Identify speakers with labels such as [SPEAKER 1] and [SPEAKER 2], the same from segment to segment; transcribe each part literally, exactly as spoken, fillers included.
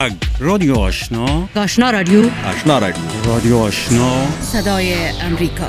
[SPEAKER 1] رادیو آشنا
[SPEAKER 2] آشنا رادیو
[SPEAKER 3] آشنا رادیو
[SPEAKER 1] رادیو آشنا
[SPEAKER 2] صدای امریکا.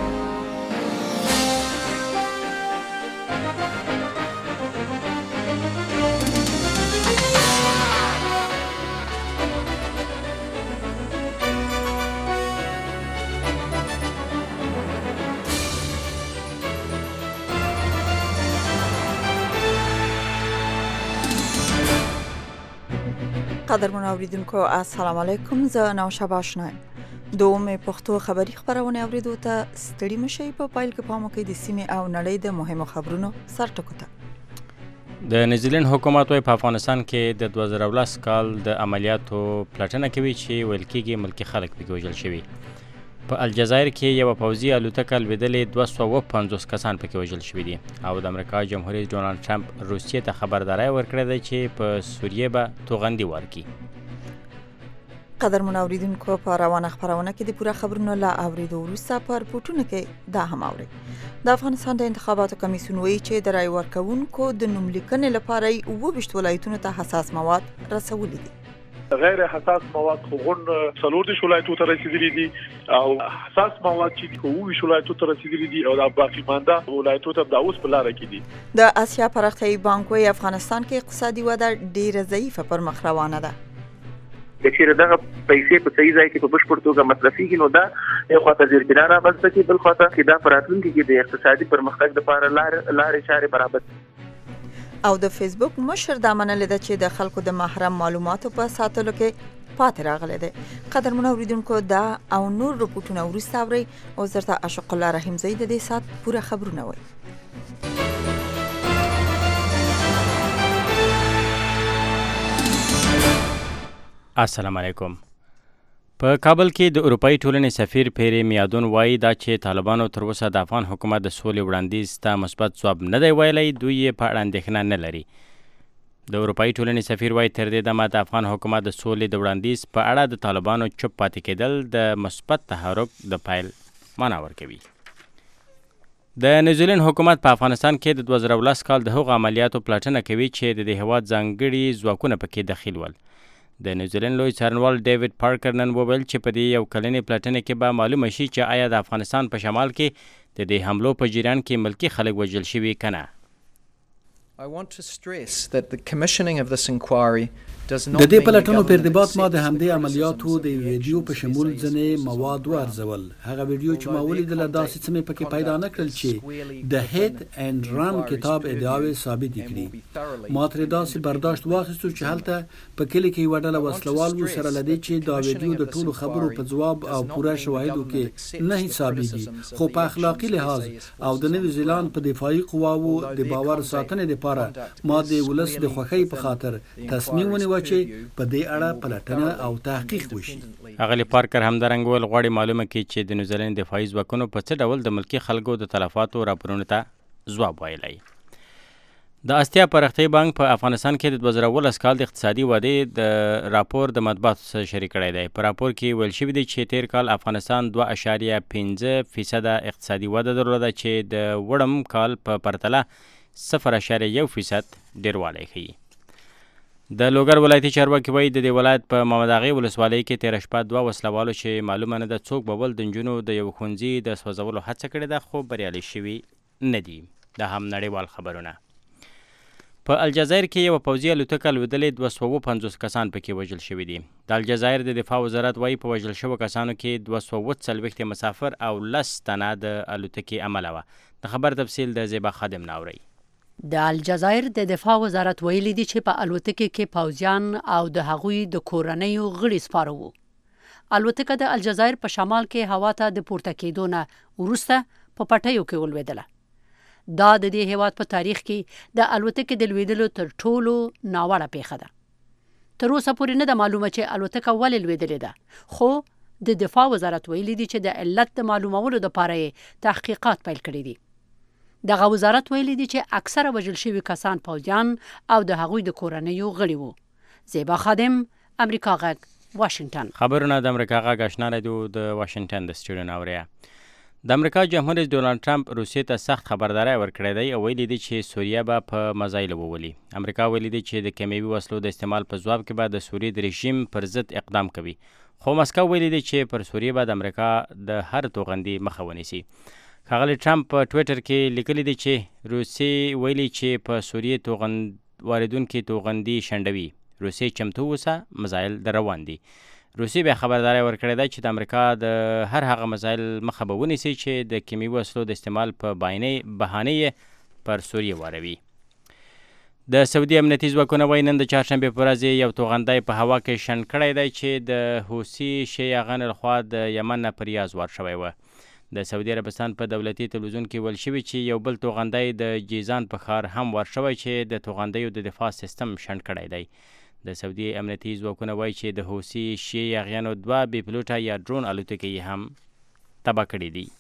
[SPEAKER 4] قدرمن اوریدونکو السلام علیکم. زه نوشابه آشنا دوم پښتو خبری خبرونه اوریدو ته ستړي مشي. په پایل کې پام وکړئ د سیمې او نړۍ د مهمو خبرونو سرټکو ته.
[SPEAKER 5] د نیوزیلند حکومت وايي په افغانستان کې د دوه زره ولس کال د عملیاتو پلټنه کوي چې ویل کېږي ملکي خلک پکې وژل شوي. په الجزایر کې یوه پوځي الوتکه لوېدلې دوه سوه پنځوس کسان پکې وژل شوي دي او د امریکا جمهور رئیس ډونالډ ټرمپ روسیې ته خبرداری ورکړې ده چې په سوریې به توغندي ورکړي.
[SPEAKER 4] قدرمن اوریدونکو په روانه خبرونه کې د پوره خبرونو لا اوریدو وروسته په رپورټونو کې دا هم اوري. د افغانستان د انتخاباتو کمیسیون وایي چې د رای ورکوونکو د نوملیکنې لپاره یې اووه ویشت ولایتونو ته حساس مواد رسولي دي.
[SPEAKER 6] غیر حساس مواد خغون څلور دېرش ولایتونو ته رسیدلي دي او حساس مواد چې اووه ویشت ولایتونو ته رسیدلي دي او د باقي مانده ولایتونو ته د اوس په لاره کې دي.
[SPEAKER 4] د اسیا پراختیایي بانک وايي افغانستان کې اقتصادي وده ډېره ضعیفه پر مخ روانه ده.
[SPEAKER 7] د چیرې دغه پیسې په صحیح ځای کې په بشپړ توګه مصرفېږي نو دا یو خاطر زیربنا رامنځته کوي، بل خاطر کې دا په راتلونکي کې د اقتصادي پرمختګ لپاره لارې چارې برابر.
[SPEAKER 4] او د فیسبوک مشر دا منلې ده چې د خلکو د محرم معلوماتو په ساتلو کې پاتې راغلی دی. قدرمن اوریدونکو دا او نور رپورټونه وروسته اورئ. او زرته عاشق الله رحیمزی د دې سات پوره خبرونه وایي.
[SPEAKER 5] السلام علیکم. په کابل کې د اروپایي ټولنې سفیر پیری میادون وایي دا چې طالبانو تر اوسه د افغان حکومت د سولې وړاندیز ته مثبت ځواب نه دی ویلی، دوی یې په اړه اندېښنه نه لري. د اروپایي ټولنې سفیر وایي تر دې دمه د افغان حکومت د سولې د وړاندیز په اړه د طالبانو چوپ پاتې کېدل د مثبت تحرک د پیل معنا ورکوي. د نیوزیلند حکومت په افغانستان کې د دوه زره ولس کال د هغو عملیاتو پلټنه کوي چې د دې هېواد ځانګړي ځواکونه پکې دخیل ول. د نیوزیلند لوی څارنوال ډیوډ پارکر نن وویل چې په دې یو کلنې پلټنې کې به معلومه شي چې آیا د افغانستان په شمال کې د دې حملو په جریان کې ملکي خلک وژل شوي که نه.
[SPEAKER 8] I want to stress that the commissioning of this inquiry does not
[SPEAKER 9] د دې پلټنو په ارتباط ما د همدې عملیاتو د ویډیو په شمول ځنې مواد وارزول. هغه ویډیو چې ما ولیدله داسې څه مې پکې پیدا نه کړل چې د هیټ اینډ ران کتاب ادعاوې ثابتې کړي. ما ترې داسې برداشت واخیستو چې هلته په کلي کې یوه ډله وسلوال وو سره له دې چې دا ویډیو د ټولو خبرو په ځواب او پوره شواهدو کې نه حسابېږي، خو په اخلاقي لحاظ او د نیوزیلند په دفاعي قواوو د باور ساتنې لپاره ما د ولس د خوښۍ په خاطر تصمیم ونیوه چې په دې اړه پلټنه او تحقیق وشي.
[SPEAKER 5] اغلی پارکر همدارنګه ویل غواړي معلومه کړي چې د نیوزیلند دفاعي ځواکونو په څه ډول د ملکي خلکو د تلفاتو راپورونو ته ځواب ویلی. د اسیا پراختیایي بانک په افغانستان کې د دوه زره ولس کال د اقتصادي ودې د راپور د مطبوعاتو سره شریک کړی دی. په راپور کې ویل شوي دی چې تیر کال افغانستان دوه اعشاریه پنځه فیصده اقتصادي وده درلوده چې د وړم کال په پرتله صفر اعشاریه یو فیصد ډیروالی ښیي. د لوګر ولایتي چارواکي وایي د دې ولایت په محمد اغې ولسوالۍ کې تېره شپه دوه وسلوالو چې معلومه نه ده څوک به ول د نجونو د یو ښوونځي د سوځولو هڅه کړې ده خو بریالي شوي نه دي. دا هم نړیوال خبرونه. په الجزایر کې یوه پوځي الوتکه لوېدلې دوه سوه پنځوس کسان پکې وژل شوي دي. د الجزایر د دفاع وزارت وایي په وژل شوو کسانو کې دوه سوه څلوېښت مسافر او لس تنه د الوتکې عمله وه. د خبر تفصیل د زیبا خادم نه اورئ.
[SPEAKER 2] د الجزایر د دفاع وزارت ویلي دي چې په الوتکې کې پوځیان او د هغوی د کورنیو غړي سپاره وو. الوتکه د الجزایر په شمال کې هوا ته د پورته کېدو نه وروسته په پټیو کې ولوېدله. دا د دې هېواد په تاریخ کې د الوتکې د لوېدلو تر ټولو ناوړه پیښه ده. تر اوسه پورې نه ده معلومه چې الوتکه ولې لوېدلې ده، خو د دفاع وزارت ویلي دي چې د علت د معلومولو لپاره یې تحقیقات پیل کړي دي. دغه وزارت ویلي دي چې اکثره وژل شوي کسان پوځیان او د هغوی د کورنیو غړي وو. زیبا خادم، امریکا غږ، واشنگټن.
[SPEAKER 5] خبرونه د امریکا غږ آشنا رادیو د واشنگټن د سټوډیو نه اورئ. د امریکا جمهور رئیس ډونالد ټرمپ روسیې ته سخت خبرداری ورکړی دی او ویلي دی چې سوریه به په مزایلو وولي. امریکا ویلي دی چې د کیمیاوي وسلو د استعمال په ځواب کې به د سوریې د رژیم پر ضد اقدام کوي. خو مسکو ویلي دی چې پر سوریې به د امریکا د هر توغندي مخه ونیسي. ښاغلی ټرمپ په ټویټر کې لیکلی دی چې روسیې ویلي چې په سوریې توغند واردونکي توغندي شنډوي. روسیې چمتو اوسه، مزایل در روان دي. روسیې بیا خبرداری ورکړی دی چې د امریکا د هر هغه مزایل مخه به ونیسي چې د کیمیاوي وسلو د استعمال په بهانې پر سوریې واروي. د سعودي امنیتي ځواکونه وایي نن د چهارشنبې په ورځ یو توغندی په هوا کې شنډ کړی دی چې د حوثي شیعیانو لخوا د یمن نه په ریاض وار شوی و. د سعودي عربستان په دولتي تلویزیون کې ویل شوي چې یو بل توغندی د جیزان په ښار هم وار شوی چې د توغندیو د دفاع سیستم شنډ کړی دی. د سعودي امنیتي ځواکونه وایي چې د حوثي شیعیانو دوه بې پلوټه یا ډرون الوتکې هم تباه کړي دي.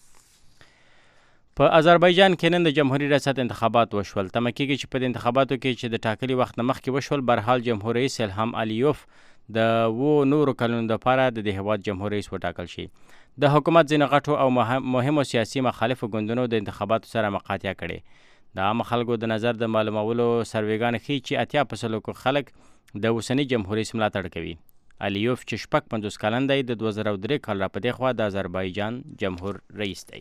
[SPEAKER 5] په آذربایجان کې نن د جمهوریت ریاست انتخابات وشول. تمه کېږي چې په دې انتخاباتو کې چې د ټاکلي وخت نه مخکې وشول، برحال جمهور رئیس الهام الیوف د اوو نورو کلونو لپاره د دې هېواد جمهور رئیس وټاکل شي. د حکومت ځینو غټو او مهمو سیاسي مخالفو ګوندونو د انتخاباتو سره مقاطعه کړې. د عامه خلکو د نظر د معلومولو سروېګانې ښیي چې اتیا په سلو خلک د اوسني جمهور رئیس ملاتړ کوي. الیوف چې شپږ پنځوس کلن دی، د دوه زره درې کال را په دې خوا د آذربایجان جمهور رئیس دی.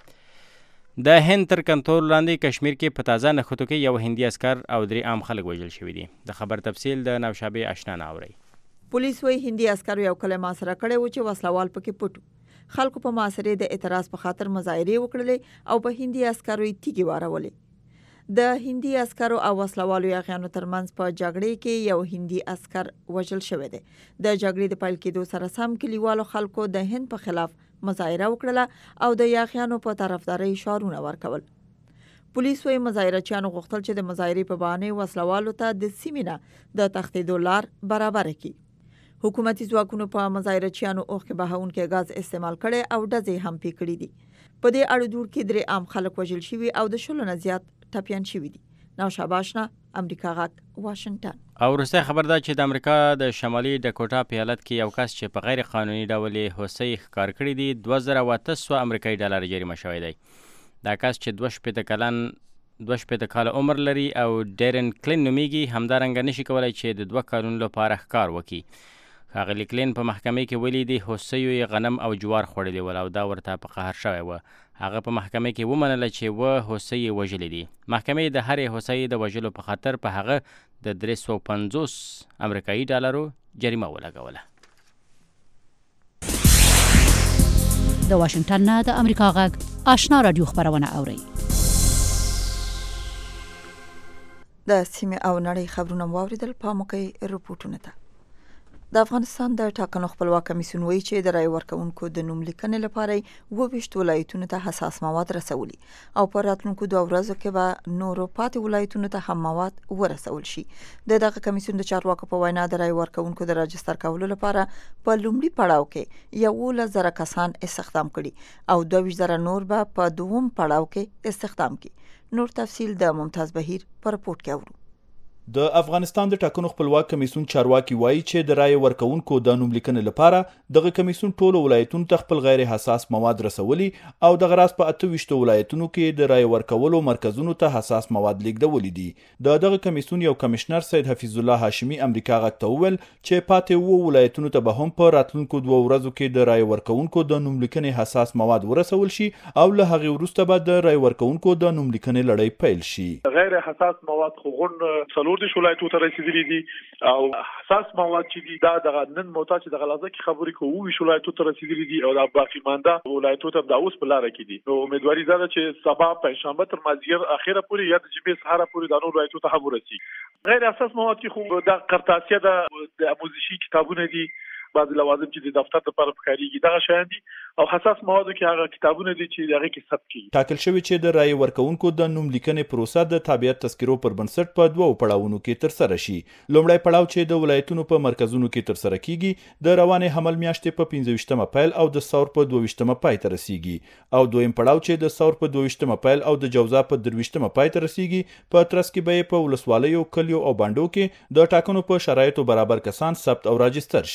[SPEAKER 5] د هند تر کنټرول لاندې کشمیر کې په تازه نښتو کې یو هندي اسکر او درې عام خلک وژل شوي دي. د خبر تفصیل د نوشابې اشنا نه اورئ.
[SPEAKER 4] پولیس وایي هندي اسکر یو کله محاصره کړی و چې وسلوال پکې پټ. خلکو په محاصرې د اعتراض په خاطر مظاهرې وکړلې او په هندي اسکرو یې تیږې وارولې. د هندي عسکرو او وسلوالو یاغیانو ترمنځ په جګړې کې یو هندي عسکر وژل شوی دی. د جګړې د پیل کېدو سره سم کلیوالو خلکو د هند په خلاف مظاهره وکړه او د یاغیانو په طرفدارۍ شعارونه ورکول. پولیس وايي مظاهرچیانو غوښتل چې د مظاهرې په بهانه وسلوالو ته د سیمې نه د تښتېدو لار برابر کړي. حکومتي ځواکونو په مظاهرچیانو اوښکې بهونکي غاز استعمال کړي او ډزې هم پې کړي دي. په دې اړه دوړ کې درې عام خلک وژل شوي او د شلو نه زیات ټپیان شوي دي. نوشاباشنا، امریکا غږ، واشنگټن.
[SPEAKER 5] او وروستی خبر ده چې د امریکا د شمالي ډکوټا په ایالت کې یو کس چې په غیر قانوني ډول یې هوسۍ ښکار کړي دي دوه زره او اته سوه امریکایي ډالر جریمه شوی دی. دا کس چې دوه شپېته کلن دوه شپېته کاله عمر لري او ډیرن کلین نومیږي، همدارنګه نشي کولی چې د دوه کلونو لپاره ښکار وکړي. ښاغلي کلین په محکمې کې ویلي دي هوسیو یې غنم او جوار خوړلي ول او دا ورته په قهر شوی و. هغه په محکمې کې ومنله چې و هوسۍ یې وژلې دي. محکمې د هرې هوسۍ د وژلو په خاطر په هغه د درې سوه پنځوس امریکایي ډالرو جریمه ولګوله.
[SPEAKER 2] د واشنگټن نه د امریکا غږ آشنا رادیو خبرونه اورئ.
[SPEAKER 4] د سیمې او نړۍ خبرونه واوریدل. پام وکړئ رپورټونو ته. د افغانستان د ټاکنو خپلواک کمیسیون وایي چې د رای ورکونکو د نوم لیکنې لپاره اووه ویشت ولایتونو ته حساس مواد رسولي او په راتلونکو دوه ورځو کې به نورو پاتې ولایتونو ته هم مواد ورسول شي. د دغه کمیسیون د چارواکو په وینا د رای ورکونکو د راجستر کولو لپاره په لومړي پړاو کې یولس زره کسان استخدام کړي او دوه ویشت زره نور به په دوم پړاو کې استخدام کړي. نور تفصیل د ممتاز بهیر په رپورټ کې اورو.
[SPEAKER 3] د افغانستان د ټاکنو خپلواک کمیسیون چارواکي وایي چې د رای ورکونکو د نوم لیکنې لپاره دغه کمیسیون ټولو ولایتونو ته خپل غیر حساس مواد رسولي او دغه راز په اته ویشت ولایتونو کې د رای ورکولو مرکزونو ته حساس مواد لیږدولي دي. د دغه کمیسیون یو کمشنر سید حفیظ الله هاشمي امریکا غږ ته وویل چې پاتې اووه ولایتونو ته به هم په راتلونکو دوه ورځو کې د رای ورکونکو د نوم لیکنې حساس مواد ورسول شي او له هغې وروسته به د رای ورکونکو د نوم لیکنې لړۍ پیل شي.
[SPEAKER 6] غیر حساس مواد خو غون څلور دېرش ولایتونو ته رسیدلي دي او حساس مواد چې دي دا دغه نن موتا چې دغه لحظه کې خبرې کوو اووه ویشت ولایتونو ته رسیدلي دي او دا باقي مانده ولایتونو ته دا اوس په لاره کې دي. نو امیدواري ده چې سبا پنځشنبه تر مازدیګر اخیره پورې یا د جمعې سهار پورې دا نور ولایتونو ته هم ورسیږي. غیر حساس مواد کې خو د قرطاسیه د آموزشي کتابونه دي، بعض لوازم چې د دفتر لپاره پکاريږي دغه شیان دي او حساس موادو کې هغه کتابونه دي چې هغه کې ثبت کیږي.
[SPEAKER 3] ټاکل شوی چې د رای ورکونکو د نوم لیکنې پروسه د تابعیت تذکرو پر بنسټ په دوه پړاوونو کې تر سره شي. لومړی پړاو چې د ولایتونو په مرکزونو کې تر سره کیږي د روانې حمل میاشتې په پنځه ویشتمه پیل او د ثور په دوه ویشتمه پای ته رسیږي او دویم پړاو چې د ثور په دوه ویشتمه پیل او د جوزا په درې ویشتمه پای ته رسیږي په ترڅ کې به په ولسوالیو، کلیو او بانډو کې د ټاکنو په شرایطو برابر کسان ثبت او راجستر شي.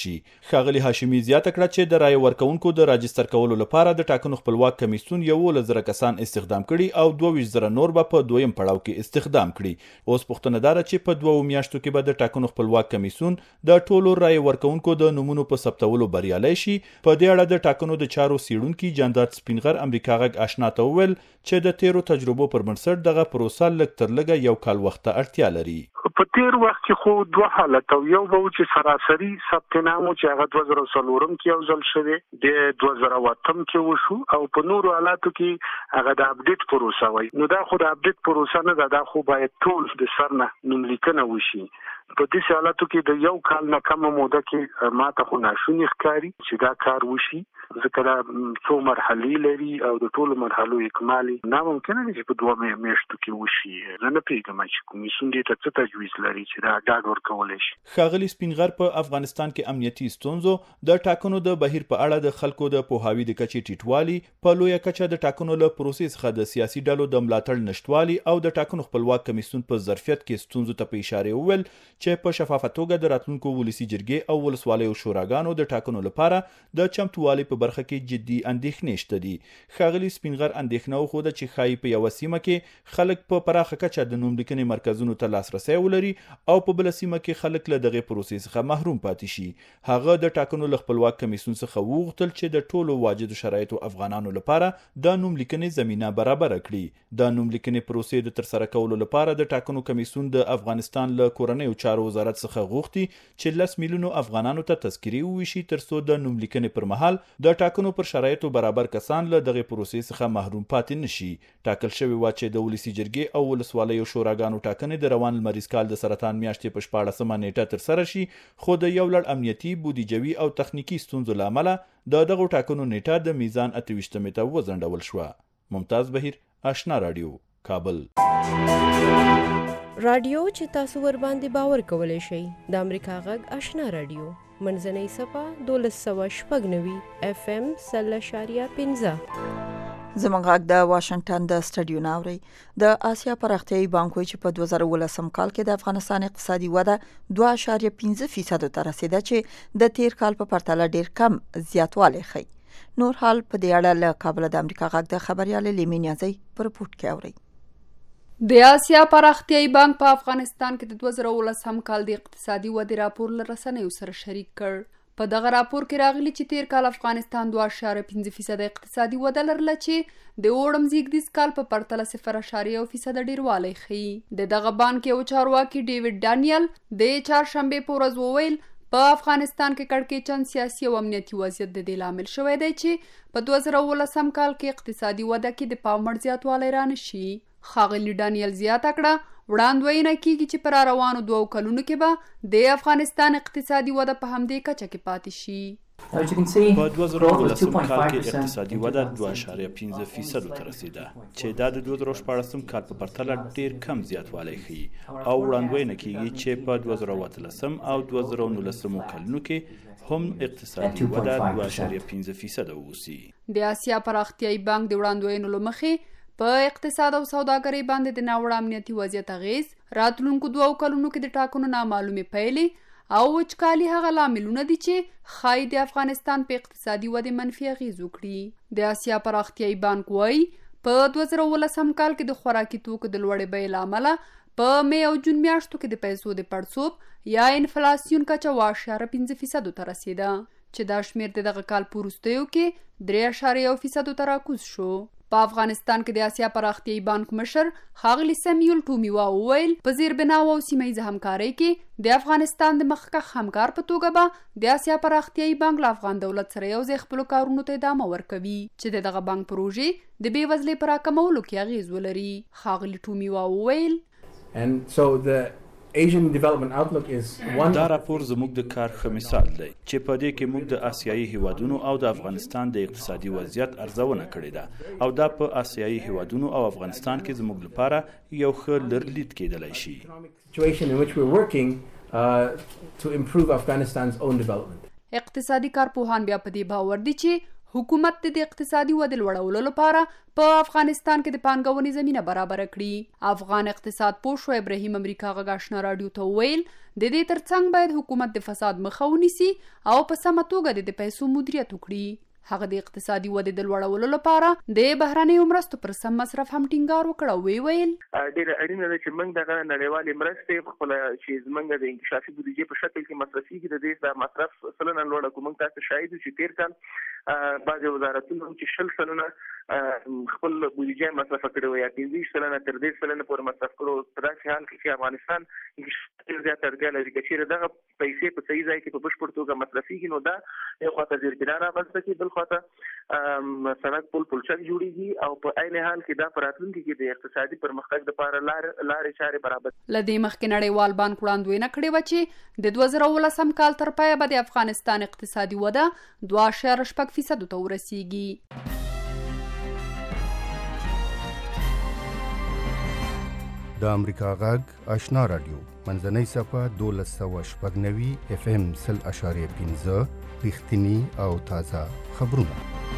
[SPEAKER 3] ښاغلي هاشمي زیاته کړه چې د رایې ورکوونکو د راجستر کولو لپاره د ټاکنو خپلواک کمیسیون یولس زره کسان استخدام کړي او دوه ویشت زره نور به په دویم پړاو کې استخدام کړي. اوس پوښتنه ده چې په دوه میاشتو کې به د ټاکنو خپلواک کمیسیون د ټولو رایې ورکوونکو د نومونو په ثبتولو بریالی شي. په دې اړه د ټاکنو د چارو څیړونکي جانداد سپینغر امریکا غږ آشنا ته وویل چې د تیرو تجربو پر بنسټ دغه پروسه لږ تر لږه یو کال وخت ته اړتیا لري.
[SPEAKER 10] په تیر وخت کې خو دوه حالت او یو به چې سراسري ثبت نامو چې هغه دوه زره څلورم کې یو ځل شوی د دوه زره اووم کې وشو او په نورو حالاتو کې هغه د اپډیټ پروسه وای. نو دا خو د اپډیټ پروسه نه ده، دا خو باید ټول د سر نه نوملیکنه وشي. په دې حالاتو کې د یو کال نه کم موده کې ماته خو ناشونی ښکاري چې دا کار وشي، ځکه دا څو مرحلې لري او د ټولو مرحلو اکمالي ناممکنه دي چې په دوه میاشتو کې وشي. زه نه پوهېږم چې کمیسیون دې ته څه تجویز لري چې دا ډاډ ورکولی شي.
[SPEAKER 3] ښاغلي سپینغر په افغانستان کې امنیتي ستونزو، د ټاکنو د بهیر په اړه د خلکو د پوهاوي د کچې ټیټوالي، په لویه کچه د ټاکنو له پروسې څخه د سیاسي ډلو د ملاتړ نشتوالي او د ټاکنو خپلواک کمیسیون په ظرفیت کې ستونزو ته په اشاره وویل چې په شفافه توګه د راتلونکو ولسي جرګې او ولسوالیو شوراګانو د ټاکنو لپاره د چمتووالي په برخه کې جدي اندېښنې شته دي. ښاغلي سپینغر اندېښنه وښوده چې ښایي په یوه سیمه کې خلک په پراخه کچه د نوملیکنې مرکزونو ته لاسرسی ولري او په بله سیمه کې خلک له دغې پروسې څخه محروم پاتې شي. هغه د ټاکنو له خپلواک کمیسیون څخه وغوښتل چې د ټولو واجدو شرایطو افغانانو لپاره د نوملیکنې زمینه برابره کړي. د نوملیکنې پروسې د ترسره کولو لپاره د ټاکنو کمیسیون د افغانستان له کورنیو چارو وزارت څخه غوښتي چې لس میلیونو افغانانو ته تذکرې وویشي ترڅو د نوملیکنې پر مهال د ټاکنو پر شرایطو برابر کسان له دغې پروسې څخه محروم پاتې نشي. ټاکل شوی و چې د ولسي جرګې او ولسوالیو شوراګانو ټاکنې د روان لمریز کال د سرطان میاشتې په شپاړسمه نیټه ترسره شي، خو د یو لړ امنیتي، بودیجوي او تخنیکي ستونزو له امله د دغو ټاکنو نیټه د میزان اته ویشتمې ته وځنډول شوه. ممتاز بهیر، آشنا رادیو، کابل.
[SPEAKER 11] رادیو چې تاسو ور باندې باور کولای شئ د امریکا غږ آشنا رادیو منځنۍ صفه دولس سوه شپږ نوي اف ام سل اشاریه پنځه.
[SPEAKER 4] زموږ غږ د واشنگټن د سټډیو ناوري. د آسیا پراختیایي بانک وایي چې په دوه زره ولسم کال کې د افغانستان اقتصادي وده دوه اشاریه پنځه فیصد ته رسیده چې د تیر کال په پرتله ډیر کم زیاتوالی ښیي. نور حال په دې اړه له کابل د امریکا غږ د خبريال لیمې نیازی په رپورټ کې اورئ.
[SPEAKER 12] د آسیا پراختیایي بانک په افغانستان کې د دوه زره ولسم کال د اقتصادي ودې راپور له رسنیو سره شریک کړ. په دغه راپور کې راغلي چې تیر کال افغانستان دوه اشاریه پنځه فیصد اقتصادي وده لرله چې د اوړم زیږدیز کال په پرتله صفر اشاریه یو فیصد ډیروالی ښیي. د دغه بانک یو چارواکي ډیوډ ډانیل د چهارشنبې په ورځ وویل په افغانستان کې کړکېچن سیاسي او امنیتي وضعیت د دې لامل شوی دی چې په دوه زره ولسم کال کې اقتصادي وده کې د پام وړ زیاتوالی رانشي. ښاغلي ډانیل زیاته کړه وړاندوینه کیږي چې پر روانو دوو کلونو کې به د افغانستان اقتصادي وده په همدې کچه کې پاتې شي.
[SPEAKER 3] په دوه زره ولسم کال کې اقتصادي وده دوه اشاریه پنځه فیصد ته رسیده چې دا د دوه زره شپاړسم کال په پرتله ډیر کم زیاتوالی ښیي او وړاندوینه کیږي چې په دوه زره اتلسم او دوه زره نولسم کلونو کې هم اقتصادي وده دوه اشاریه پنځه فیصد اوسي.
[SPEAKER 12] د آسیا پراختیایي بانک د وړاندوینو له مخې په اقتصاد او سوداګرۍ باندې د ناوړه امنیتي وضعیت اغیز، راتلونکو دوو کلونو کې د ټاکنو نامعلومې پایلې او وچکالي هغه لاملونه دي چې ښایي د افغانستان په اقتصادي ودې منفي اغیز وکړي. د آسیا پراختیایي بانک وایي په دوه زره ولسم کال کې د خوراکي توکو د لوړې بیې له امله په می او جون میاشتو کې د پیسو د پړسوب یا انفلاسیون کچه اوه اشاریه پنځه فیصدو ته رسیده چې دا شمیر د دغه کال په وروستیو کې درې اشاریه یو فیصدو ته راکوز شو. په افغانستان کې د آسیا پراختیایي بانک مشر ښاغلي سمیول ټومیوا وویل په زیربناو او سیمه ییزه همکارۍ کې د افغانستان د مخکښ همکار په توګه به د آسیا پراختیایي بانک له افغان دولت سره یو ځای خپلو کارونو ته ادامه ورکوي چې د دغه بانک پروژې د بېوزلۍ په راکمولو کې اغیز ولري. ښاغلي ټومیوا وویل
[SPEAKER 13] And so the Asian Development Outlook is one.
[SPEAKER 3] دا راپور زموږ د کار ښه مثال دی چې په دې کې موږ د آسیایي هیوادونو او د افغانستان د اقتصادي وضعیت ارزونه کړې ده او دا په آسیایي هیوادونو او افغانستان کې زموږ لپاره یو ښه لرلید کېدلی شي.
[SPEAKER 13] Situation in which we're working uh, to improve Afghanistan's own development.
[SPEAKER 12] اقتصادي کارپوهان بیا په دې باور دي چې حکومت د اقتصادي ودې لوړولو لپاره په افغانستان کې د پانګونې زمينه برابر کړي. افغان اقتصاد پوه شو ابراهیم امریکا غږ آشنا رادیو ته ویل د دې ترڅنګ باید حکومت د فساد مخه ونیسي او په سمه توګه د پیسو مدیریت وکړي. هغه د اقتصادي ودې د لوړولو لپاره د بهرنیو مرستو پر سم مصرف هم ټینګار وکړ او وی ویل
[SPEAKER 7] ډېر اړینه ده چې موږ دغه نړیوالې مرستې خپل چې زموږ د انکشافي بودیجې په شکل کې مصرفيږي د دې د مصرف سلنه لوړه کوم تاسو شاهد چې تیر کال بعض وزارتونو چې شل سلنه خپل بودیجې مصرف کړو یا پنځه سلنه تر دې سلنه پورې مصرف کړو. په داسې حال کې چې افغانستان ډېر زیات اړتیا لري چې دغه پیسې په صحیح ځای کې په بشپړ توګه مصرفيږي نو دا یو خاطر ځیرګنا راغله چې بل خاطر سړک پل پلچک جوړیږي او په عین حال کې دا پراتلونکي کې د اقتصادي پرمختګ لپاره لار لارې چارې برابر.
[SPEAKER 12] لدې مخکې نړیوال بانک وړاندوینه کړې و چې د دوه زره ولسم کال تر پایه به د افغانستان اقتصادي وده دوه اعشاریه شپږ فیصد ته ورسیږي.
[SPEAKER 14] د امریکا غږ آشنا رادیو منځنۍ صفه دولس سوه شپږ نوي اف ام سل اشاریه پنځه رښتینی او تازه خبرونه.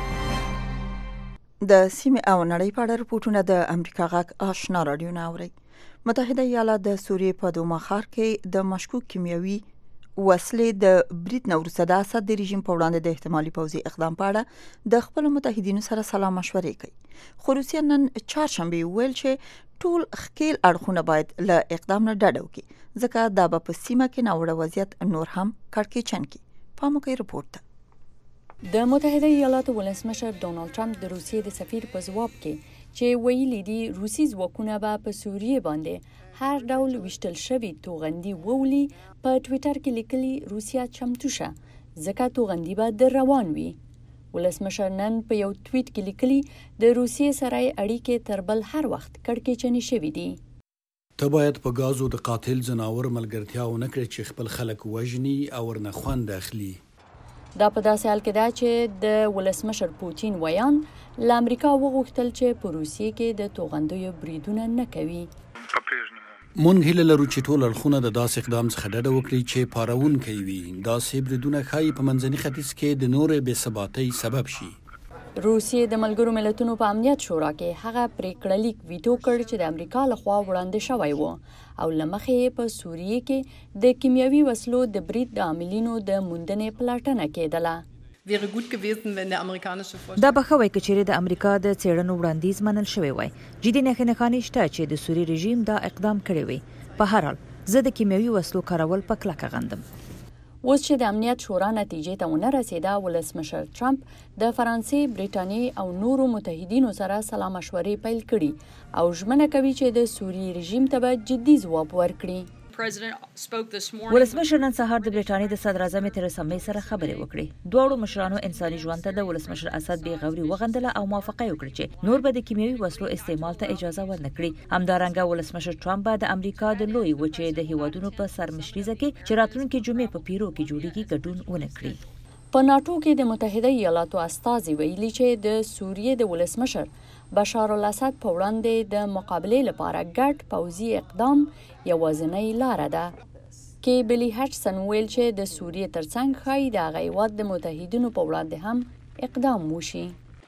[SPEAKER 4] د سیمې او نړۍ په اړه رپورټونه د امریکا غږ آشنا رادیو نه اوري. متحده ایالات د سوریې په دوما ښار کې د مشکوک کیمیاوي وسلې د برید نه وروسته د اسد د رژیم په وړاندې د احتمالي پوځي اقدام په اړه د خپل متحدینو سره سلا مشورې کوي. خو روسیه نن چهارشنبه ویل چې ټول خکیل اړخونه باید له اقدام نه ډډه وکړي ځکه دا به په سیمه کې ناوړه وضعیت نور هم کړکېچن کړي. پاموکي رپورټ.
[SPEAKER 15] د متحده ایالاتو ولسمشر ډونالد ټرمپ د روسیې د سفیر په ځواب کې چې ویلي دي روسي ځواکونه به په سوریې باندې هر ډول وشتل شوی توغندي وولي، په ټوئیټر کې لیکلي روسیا چمتو شه ځکه توغندي به در روان وي. ولسمشر نن په یو ټویټ کې لیکلي د روسیې سره اړیکې تر بل هر وخت کړکېچنې شوې دي.
[SPEAKER 9] ته باید په غازو د قاتل زناور ملګرتیا ونه کړې چې خپل خلک وژني او ورنه خوند اخلي.
[SPEAKER 15] دا په داسې حال کې ده چې د ولسمشر پوتین ویان له امریکا وغوښتل چې په روسیې کې د توغندیو بریدونه نه کوي.
[SPEAKER 9] مونږ هیله لرو چې ټول اړخونه د داسې اقدام څخه ډډه وکړي چې پارونکی وي. داسې بریدونه ښایي په منځني ختیځ کې د نورې بې ثباتۍ سبب شي.
[SPEAKER 15] روسیې د ملګرو ملتونو په امنیت شورا کې هغه پریکړه لیک ویټو کړ چې د امریکا لخوا وړاندې شوی و او له مخې په سوریې کې د کیمیاوي وسلو د برید د عاملینو د موندنې پلټنه کېدله.
[SPEAKER 16] دا به ښه وای که چیرې د امریکا د څېړنو وړاندیز منل شوی وای. جدي نښې نښانې شته چې د سوریې رژیم دا اقدام کړی وي. په هر حال زه د کیمیاوي وسلو کارول په کلکه غندم.
[SPEAKER 15] اوس چې د امنیت شورا نتیجې ته ونه رسېده، ولسمشر ټرمپ د فرانسې، برټانیې او نورو متحدینو سره سلا مشورې پیل کړي او ژمنه کوي چې د سوریې رژیم ته به جدي ځواب ورکړي.
[SPEAKER 16] ولسمشر نن سهار د برټانیې د صدر اعظم تریسا مې سره خبرې وکړې. دواړو مشرانو انساني ژوند ته د ولسمشر اسد بې غوري وغندله او موافقه وکړه چې نور به د کیمیاوي وسلو استعمال ته اجازه ورنه کړي. همدارنګه ولسمشر ټرمپ به د امریکا د لوی وچې د هیوادونو په سرمشريزه کې چې راتلونکي جمعې په پیرو کې جوړیږي ګډون ونه کړي.
[SPEAKER 15] په ناتو کې د متحده ایالاتو استازي ویلي چې د سوریې د ولسمشر بشار الاسد په وړاندې د مقابلې لپاره ګډ پوځي اقدام یوازینۍ لاره ده. کې بلی هچسن ویل چې د سوریې ترڅنګ ښایي د هغه هیواد د متحدینو په وړاندې هم اقدام وشي.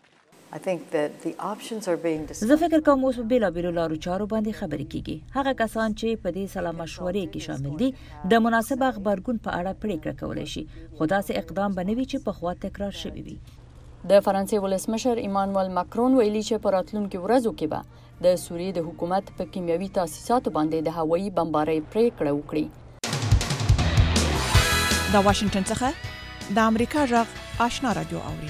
[SPEAKER 16] زه فکر کوم اوس په بېلابېلو لارو چارو باندې خبرې کیږي. هغه کسان چې په دې سلا مشورې کې شامل دي د مناسب غبرګون په اړه پریکړه کولی شي، خو داسې اقدام به نه وي چې پخوا تکرار شوی وي.
[SPEAKER 15] د فرانسې ولسمشر ایمانوئل ماکرون ویلي چې په راتلونکو ورځو کې به د سوریې د حکومت په کیمیاوي تاسیساتو باندې د هوایي بمبارۍ پریکړه وکړي.
[SPEAKER 17] د واشنگټن څخه د امریکا غږ آشنا رادیو اوري.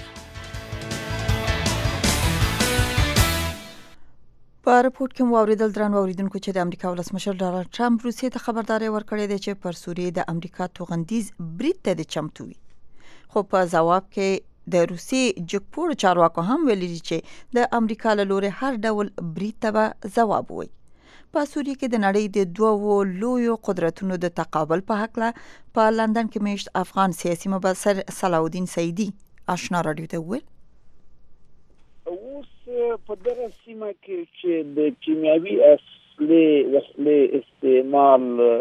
[SPEAKER 4] په رپورټ کې مو اوریدل درنو اوریدونکو چې د امریکا ولسمشر ډانلډ ټرمپ روسیې ته خبرداري ورکړې ده چې پر سوریې د امریکا توغندیز برید ته د چمتو وي. خو په ځواب کې د روسیې جګپوړ چارواکو هم ویلي چې د امریکا له لوري هر ډول برید ته به ځواب وي. په سوریې کې د نړۍ د دوو لویو قدرتونو د تقابل په هکله په لندن کې میشت افغان سیاسي مبصر صلاح الدین سعیدي آشنا رادیو ته وویل
[SPEAKER 18] اوس په دغه سیمه کې چې د کیمیاوي اصلي وسلې استعمال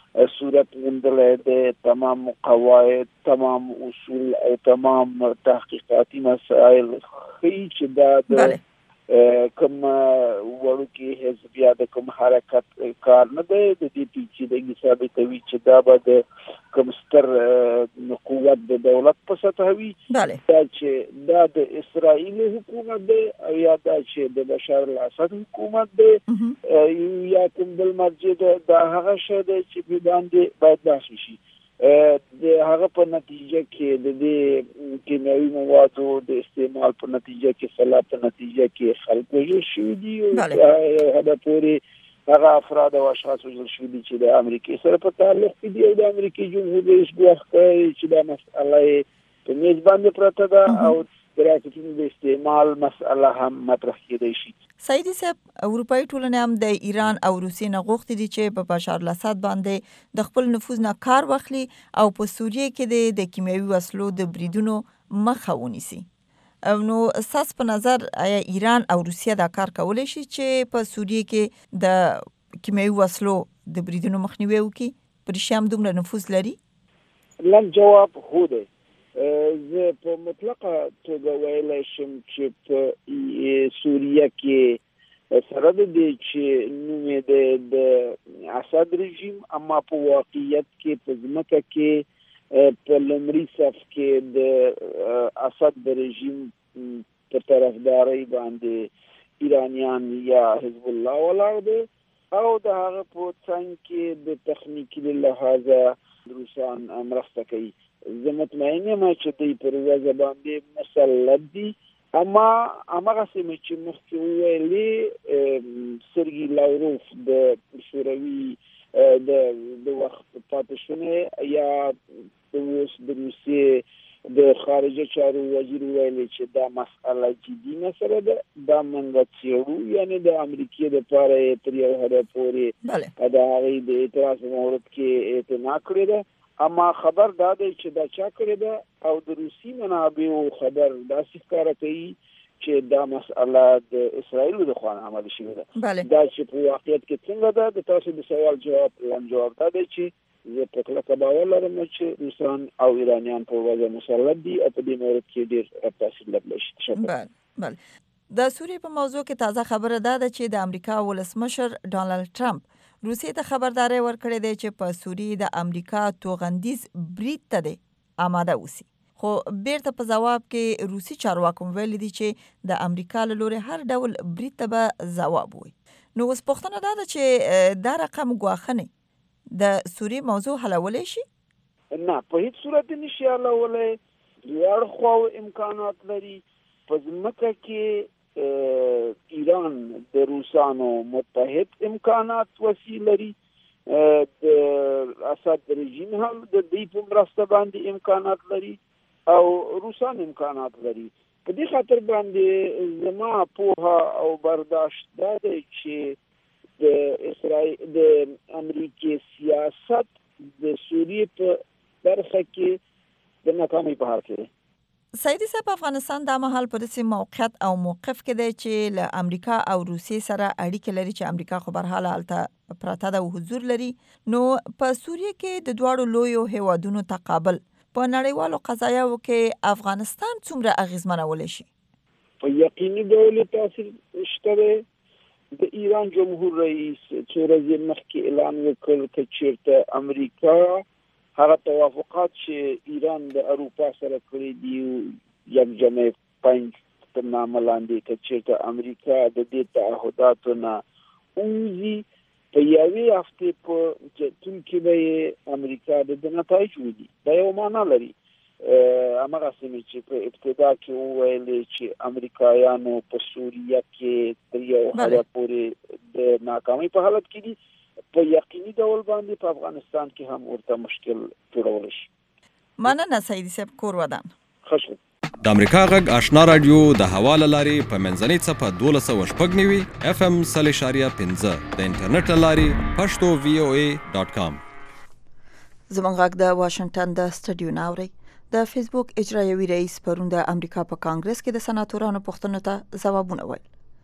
[SPEAKER 18] صورت موندلی دی، تمام قواعد، تمام اصول او تمام تحقیقاتي مسائل ښیي چې دا د کوم وړوکي حزب یا د کوم حرکت کار نه دی. د دې پیچیدګي ثابتوي چې دا به د کوم ستر قوت د دولت په سطح وي، دا چې دا د اسرائیل حکومت دی او یا دا چې د بشار الاسد حکومت دی یا کوم بل مرجع دی. دا هغه شی دی چې په باندې باید بحث وشي. د هغه په نتیجه کې د دې کیمیاوي موادو د استعمال په نتیجه کې فلا په نتیجه کې خلک وژل شوي دي او هغه پورې هغه افراد او اشخاص وژل شوي دي چې د امریکې سره په تعلق کې دي او د امریکې جمهور رئیس ګواښ کوي چې دا مسئله په میز باندې پرته ده او د راکټونو د استعمال مسئله هم مطرح کېدای شي.
[SPEAKER 4] سعیدي صاحب، اروپایي ټولنې هم د ایران او روسیې نه غوښتي دي چې په بشار الاسد باندې د خپل نفوذ نه کار واخلي او په سوریه کې د کیمیاوي وسلو د بریدونو مخه ونیسي. نو ساس په نظر آیا ایران او روسیه دا کار کولی شي چې په سوریه کې د کیمیاوي وسلو د بریدونو مخنیوي وکړي؟ په رښتیا هم دومره نفوذ لري؟
[SPEAKER 18] لن جواب هو دی. زه په مطلقه توګه ویلی شم چې په سوریه کې سره د دې چې نوم یې د اسد رژیم، اما په واقعیت کې په ځمکه کې په لومړي صف کې د اسد د رژیم په طرفدارۍ باندې ایرانیان یا حزب الله ولاړ دی او د هغه په څنګ کې د تخنیکي له لحاظه روسان مرسته کوي. زه مطمئن یم چې دوی پر وضع باندې مسلط دي، اما هماغسې مې چې مخکې وویلې سرګي لاوروف د شوروي د وخت پاتې شونې یا د اوس د روسیې د خارجه چارو وزیر ویلې چې دا مسئله جدي مسله ده، دا موږ څېړو، یعنې د امریکې دپاره تر یو حده پورې د هغې د اعتراض په مورد کې اعتنا کړې ده. اما خبر دا دی چې دا چا کړې ده او د روسي منابعو خبر داسې ښکاره کوي چې دا مسئله د اسرائیلو د خوا نه عملي شوې ده. دا چې په واقعیت کې څنګه ده، د تاسو د سوال جواب لنډ جواب دا دی چې زه په کلکه باور لرم چې روسان او ایرانیان په وضع مسلط دي او په دې مورد کې ډېر رب تاثیر لرلی شي.
[SPEAKER 4] بله بله د سوریې په موضوع کې تازه خبره دا ده چې د امریکا ولسمشر ډانلډ ټرمپ روسیې ته خبرداری ورکړې دی چې په سوریې د امریکا توغندیز برید ته دی آماده اوسي. خو بیرته په ځواب کې روسي چارواکو ویلي دي چې د امریکا له لوري هر ډول برید ته به ځواب وي. نو اوس پوښتنه دا ده چې دا رقم ګواښنې د سوریې موضوع حلولی شي؟
[SPEAKER 18] نه، په هیڅ صورت نشي حلولی. دواړو خواو امکانات لري. په ځمکه کې ایران د روسانو متحد امکانات وسیع لري، د اسد رژیم هم د دوی په مرسته باندې امکانات لري او روسان امکانات لري. په دې خاطر باندې زما پوهه او برداشت دا دی چې د اسرائیل د امریکې سیاست د سوریې په برخه کې د ناکامۍ په حال کې دی.
[SPEAKER 4] سعیدي صاحب، افغانستان دا مهال په داسې موقعیت او موقف کې دی چې له امریکا او روسیې سره اړیکې لري چې امریکا خو برحاله هلته پراته ده او حضور لري. نو په سوریه کې د دواړو لویو هیوادونو تقابل په نړیوالو قضایاو کې افغانستان څومره اغیزمنولی شي؟
[SPEAKER 18] په یقیني ډول تاثیر شته دی. د ایران جمهور رئیس څو ورځې مخکې اعلان وکړ که چېرته امریکا هغه توافقات چې ایران د اروپا سره کړي دي یک جمع پنځ تر نامه لاندې که چېرته امریکا د دې تعهداتو نه ووځي، په یوې هفتې په چتون کې به یې امریکا د ده نتایج وویني. دا یو معنا لري. هماغسې مې چې په ابتدا کې وویلې چې امریکایانو په سوریه کې تر یو حده پورې د ناکامۍ په حالت کې دي، په یقیني ډول باندې په افغانستان کې هم ورته مشکل جوړولی شي.
[SPEAKER 4] مننه سعیدي صاحب، کور ودان.
[SPEAKER 18] خوشو.
[SPEAKER 19] د امریکا غږ آشنا رادیو د هوا له لارې په منځنۍ څپه دولس سوه شپږ نوي اف ام سل اشاریه پنځه د انټرنیټ له لارې پښتو وی او ای ډاټ کام.
[SPEAKER 4] زموږ غږ د واشنګټن د سټډیو نه اورئ. د فیسبوک اجرایوي رئیس پرون د امریکا په کانګرس کې د سناتورانو پوښتنو ته ځوابونه ویل.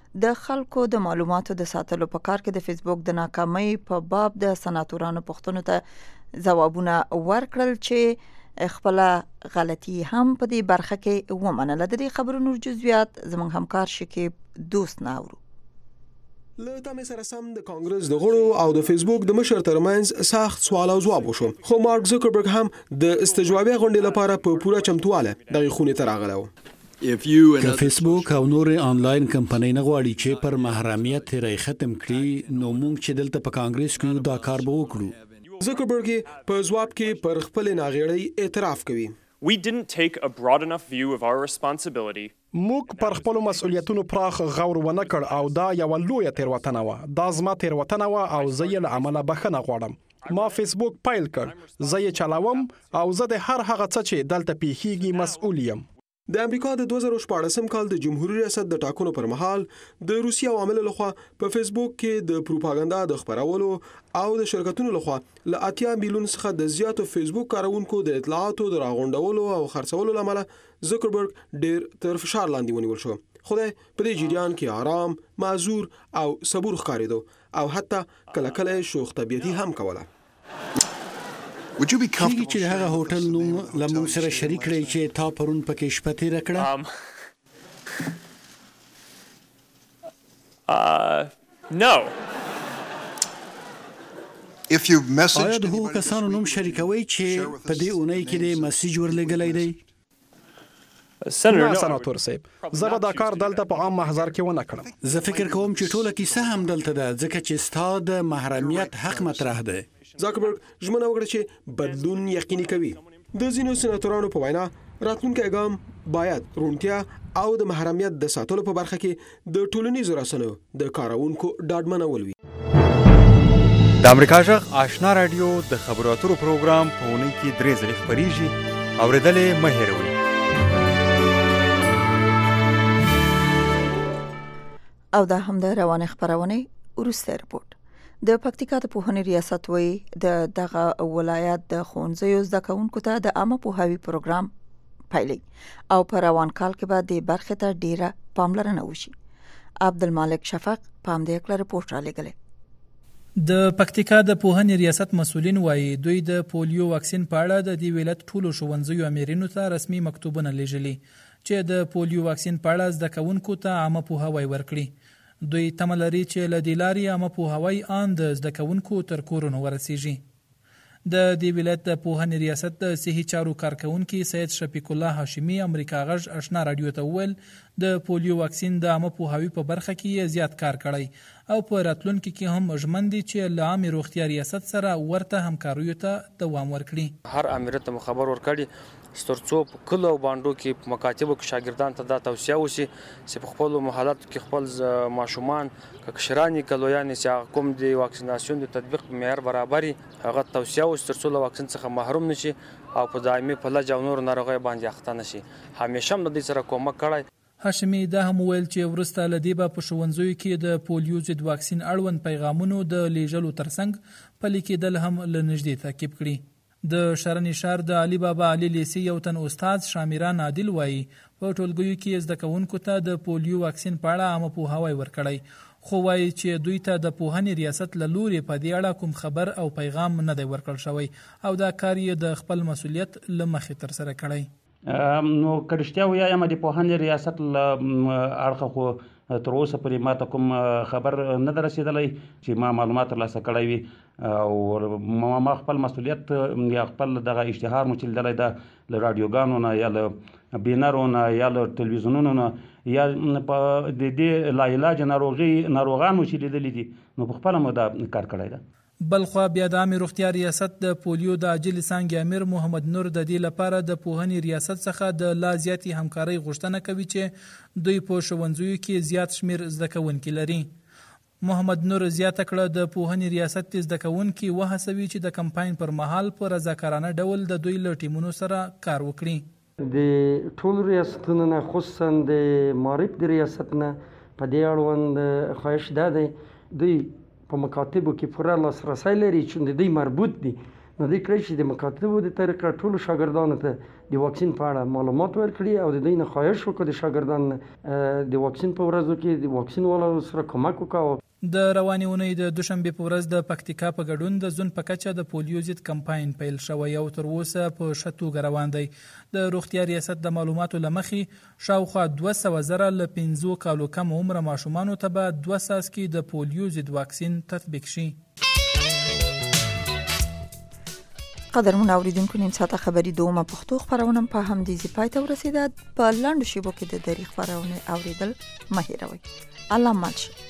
[SPEAKER 4] د خلکو د معلوماتو د ساتلو په کار کې د فیسبوک د ناکامۍ په باب د سناتورانو پوښتنو ته ځوابونه ورکړل چې خپل غلطي هم په دې برخه کې ومنله. د دې خبرونو جزئیات زموږ همکار شکیب دوست ناورو.
[SPEAKER 20] له تمې سره سم د کانګرس د غړو او د فیسبوک د مشر ترمنځ سخت سوال او ځواب وشو، خو مارک زکربرګ هم د استجوابي غونډې لپاره په پوره چمتواله دغه خونې ته راغلی و.
[SPEAKER 9] که فیسبوک او نور آنلاین کمپنۍ نه غواړي چې پر محرمیت یې ختم کړي، نو موږ چې دلته په کانګرس کې دا کار به وکړو.
[SPEAKER 20] زکربرګ په ځواب کې پر خپل ناغېړۍ اعتراف کوي.
[SPEAKER 21] We didn't take a broad enough view of our responsibility.
[SPEAKER 22] موږ پر خپل مسؤلیتونو پراخ غور ونه کړ او دا یو لویه تیروتنه وه. دا زما تیروتنه وه او زه یې له امله بخښنه غواړم. ما فیسبوک پیل کړ، زه یې چلاوم او زه د هر هغه څه چې دلته پیښیږي مسؤل یم.
[SPEAKER 20] د امریکا د دوه زره شپاړسم کال د جمهوریت ریاست د ټاکنو پر مهال د روسیې عواملو لخوا په فیسبوک کې د پروپاګاندا د خپرولو او د شرکتونو لخوا له اتیا میلیون څخه د زیاتو فیسبوک کارونکو د اطلاعاتو د راغونډولو او خرڅولو لامل زکربرګ ډیر تر فشار لاندې ونیول شو. خدای په دې جریان کې آرام، معذور او صبور ښکارېدو او حتی کله کله شوخ طبیعتي هم کوله.
[SPEAKER 9] کېږي چې د هغه هوټل نوم له موږ سره شریک کړئ چې تا پرون پکې شپه تېره کړه؟ آیا د هغو کسانو نوم شریکوئ چې په دې اونۍ کې د مسیج ورلېږلی دی؟
[SPEAKER 22] نه سناتور صاحب، زه به دا کار دلته په عام محضر کې ونه کړم.
[SPEAKER 9] زه فکر کوم چې ټوله کیسه هم دلته ده، ځکه چې ستا د محرمیت حق مطرح دی.
[SPEAKER 20] زاکربرګ ژمنه وکړه چې بدلون یقیني کوي. د ځینو سناتورانو په وینا راتلونکی ګام باید روڼتیا او د محرمیت د ساتلو په برخه کې د ټولنیزو رسنیو د کارونکو ډاډمنول وي.
[SPEAKER 19] د امریکا غږ آشنا رادیو د خبرو اترو پروګرام په اونۍ کې درې ځلې خپریږي، اورېدلې مه هېروئ.
[SPEAKER 4] او دا هم د روانې خپرونې وروستی رپورټ. د پکتیکا د پوهنې ریاست وایي د دغه ولایت د ښوونځیو زده کوونکو ته د عامه پوهاوي پروګرام پیلوي او په روان کال کې به دې برخې ته ډیره پاملرنه وشي. عبدالمالک شفق په همدې هکله رپورټ رالیږلی.
[SPEAKER 23] د پکتیکا د پوهنې ریاست مسؤلین وایي دوی د پولیو واکسین په اړه د دې ولایت ټولو ښوونځیو امیرینو ته رسمي مکتوبونه لیږلي چې د پولیو واکسین په اړه زده کوونکو ته عامه پوهاوی ورکړي. دوی تمه لري چې له دې لارې عامه پوهاوی ان د زده کوونکو تر کورونو ورسیږي. د دې ولایت د پوهنې ریاست د صحي چارو کارکونکي سید شفیق الله هاشمي امریکا غږ آشنا رادیو ته وویل د پولیو واکسین د عامه پوهاوی په برخه کې زیات کار کړی او په راتلونکي کې هم ژمن دي چې له عامې روغتیا ریاست سره ورته همکاریو ته دوام ورکړي.
[SPEAKER 24] هر امریت ته خبر ورکړي سترڅو په کلو او باندو کې په مکاتبو کې شاګردان ته دا توصیه وشي چې په خپل محلاتو کې خپل ماشومان ککشرانی کلویان چې کوم دی واکسیناسیون د تطبیق معیار برابري هغه توصیه وشي ترڅو له واکسین څخه محروم نشي او په دایمي فلج او نور ناروغۍ باندې اخته نشي. همیشه هم د دې سره کومک کړی.
[SPEAKER 23] هاشمي دا هم ویل چې ورسته لدی به په ښوونځیو کې د پولیو ضد واکسین اړوند پیغامونو د لیږلو ترڅنګ پلي کېدل هم له نږدې تعقیب کړي. د شرنی شهر د علي بابا علي لیسې یو تن استاد شامیران عادل وایي په ټولګیو کې زده کوونکو ته د پولیو واکسین په اړه عامه پوهاوی ورکړی، خو وایي چې دوی ته د پوهنې ریاست له لورې په دې اړه کوم خبر او پیغام نه دی ورکړل شوی او دا کار یې د خپل مسؤلیت له مخې ترسره کړی.
[SPEAKER 1] نو که رښتیا ووایم د پوهنې ریاست له اړخه خو تر اوسه پورې ما ته کوم خبر نه ده رسېدلی چې ما معلومات ترلاسه کړی وي او ما خپل مسؤلیت یا خپل دغه اشتهار مو چې لیدلی ده له راډیوګانو نه یا له بینرو نه یا له تلویزیونونو نه یا په د دې لاعلاجه ناروغي ناروغان مو چې لیدلي دي نو په خپله مو دا کار کړی ده.
[SPEAKER 23] بلخوا بیا د عامې روغتیا ریاست د پولیو د عاجلې څانګې امیر محمد نور د دې لپاره د پوهنې ریاست څخه د لا زیاتې همکارۍ غوښتنه کوي چې دوی په ښوونځیو کې زیات شمیر زده کوونکي لري. محمد نور زیاته کړه د پوهنې ریاست زده کوونکي وهڅوي چې د کمپاین پر مهال په رضاکارانه ډول د دوی له ټیمونو سره کار وکړي.
[SPEAKER 25] د ټولو ریاستونو نه خصوصا د معارف د ریاست نه په دې اړوند خواهش دا دی دوی په مکاتبو کې پوره لاسرسی لري چې د دوی مربوط دي نو دوی کړی چې د مکاتبو د طریقه ټولو شاګردانو ته د واکسین په اړه معلومات ورکړي او د دوی نه خواهش وکړي د شاګردانو د واکسین په ورځو کې د واکسین والو سره کومک وکړي.
[SPEAKER 23] د روانې اونۍ د دوشنبې په ورځ د پکتیکا په ګډون د زون په کچه د پولیو ضد کمپاین پیل شوی او تر اوسه په ښه توګه روان دی. د روغتیا ریاست د معلوماتو له مخې شاوخوا دوه سوه زره له پنځو کالو کم عمره ماشومانو ته به دوه څاڅکي د پولیو ضد واکسین تطبیق شي.
[SPEAKER 4] قدرمن اوریدونکو نیم ساعته خبری دومه پښتو خبرونه په همدې ځای پای ته ورسیده. په لاندو شیبو کې د دری خبرونه اوریدل مه هیروئ. الله مل شي.